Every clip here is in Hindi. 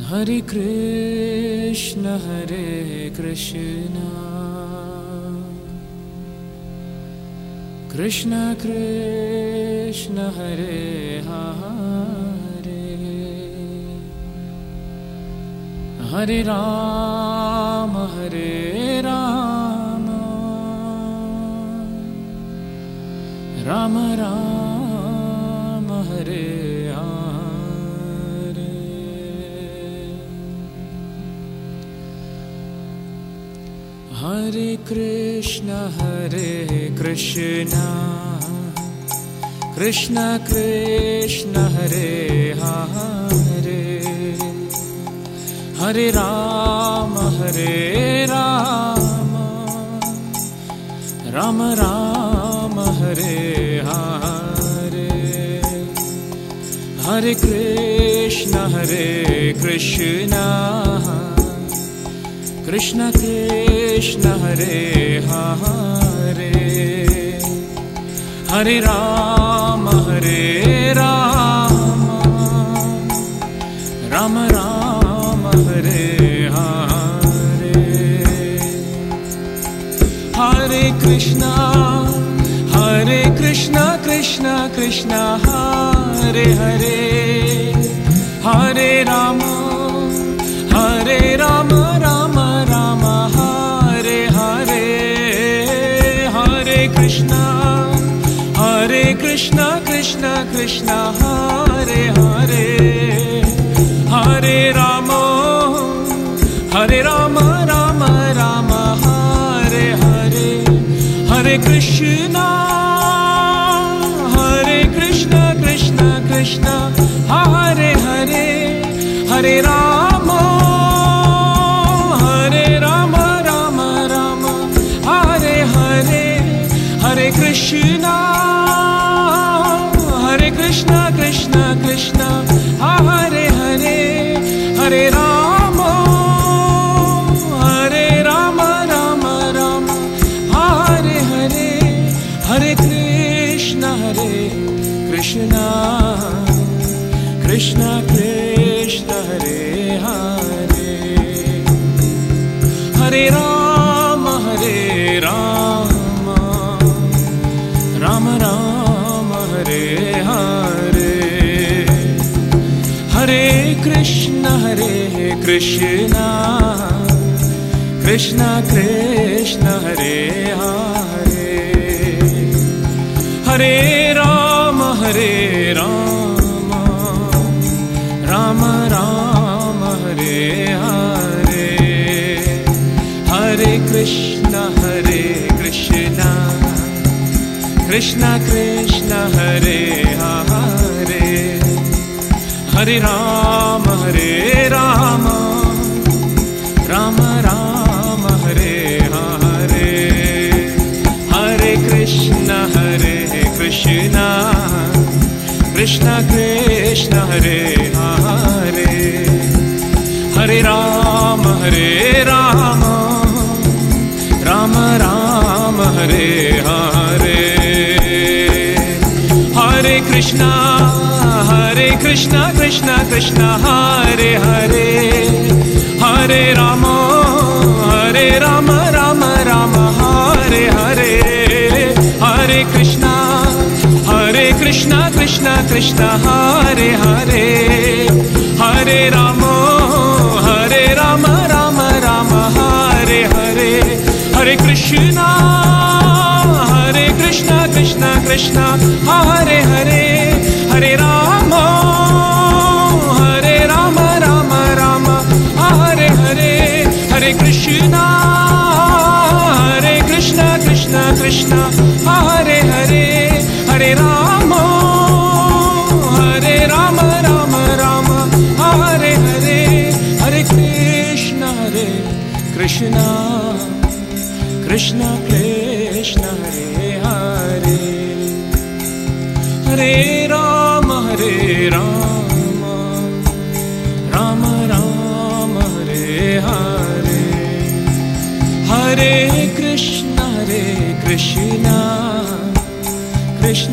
हरे कृष्ण कृष्ण कृष्ण हरे हरे, हरे राम राम राम हरे हरे। हरे कृष्ण कृष्ण कृष्ण हरे हरे, हरे राम राम राम हरे हरे। हरे कृष्ण कृष्ण कृष्ण हरे हरे, हरे राम राम राम हरे हरे। हरे कृष्ण कृष्ण कृष्ण हरे हरे, हरे राम राम राम हरे हरे। हरे कृष्ण कृष्ण कृष्ण हरे हरे, हरे राम राम राम हरे हरे। हरे कृष्ण कृष्ण कृष्ण हरे हरे, हरे राम राम राम हरे हरे। हरे कृष्ण कृष्ण कृष्ण हरे हरे, हरे राम राम राम हरे हरे। हरे कृष्ण कृष्ण कृष्ण हरे हरे, हरे राम राम राम हरे हरे। हरे कृष्ण कृष्ण कृष्ण हरे हरे, हरे राम राम राम हरे हरे। हरे कृष्ण कृष्ण कृष्ण हरे हरे, हरे राम राम राम हरे हरे। हरे कृष्ण कृष्ण कृष्ण हरे हरे, हरे राम राम राम हरे हरे। हरे कृष्ण कृष्ण कृष्ण हरे हरे, हरे राम राम राम हरे हरे। हरे कृष्ण कृष्ण कृष्ण हरे हरे, हरे राम राम राम हरे हरे। हरे कृष्ण कृष्ण कृष्ण हरे हरे, हरे राम राम राम हरे हरे। हरे कृष्ण कृष्ण कृष्ण हरे हरे, हरे राम राम राम हरे हरे। हरे कृष्ण कृष्ण कृष्ण हरे हरे, हरे राम राम राम हरे हरे। हरे कृष्ण कृष्ण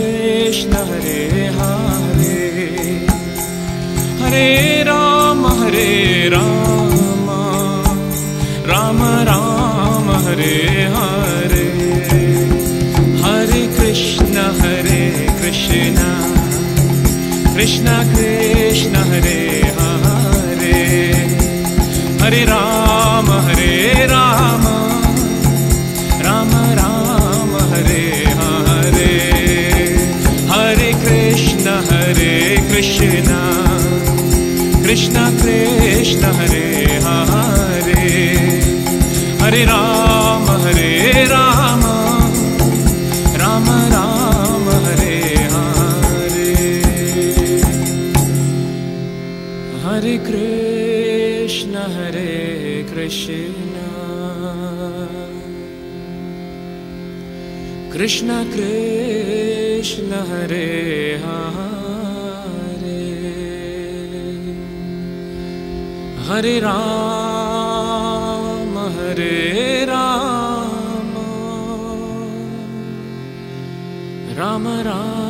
कृष्ण हरे हरे, हरे राम हरे राम राम राम हरे हरे, हरे कृष्ण कृष्ण कृष्ण हरे हरे, हरे राम राम राम हरे हरे, हरे कृष्ण कृष्ण कृष्ण हरे हरे, हरे राम राम राम हरे हरे, हरे कृष्ण कृष्ण कृष्ण हरे हरे, हरे राम राम राम